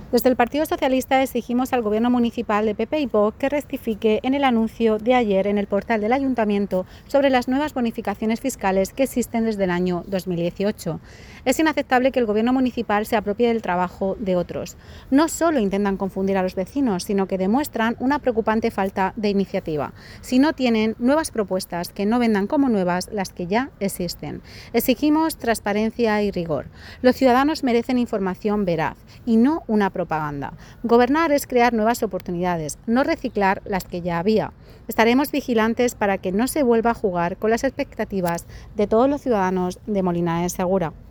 Desde el Partido Socialista exigimos al Gobierno municipal de PP y Vox que rectifique en el anuncio de ayer en el portal del Ayuntamiento sobre las nuevas bonificaciones fiscales que existen desde el año 2018. Es inaceptable que el Gobierno municipal se apropie del trabajo de otros. No solo intentan confundir a los vecinos, sino que demuestran una preocupante falta de iniciativa. Si no tienen nuevas propuestas, que no vendan como nuevas las que ya existen. Exigimos transparencia y rigor. Los ciudadanos merecen información veraz y no una propaganda. Gobernar es crear nuevas oportunidades, no reciclar las que ya había. Estaremos vigilantes para que no se vuelva a jugar con las expectativas de todos los ciudadanos de Molinares Segura.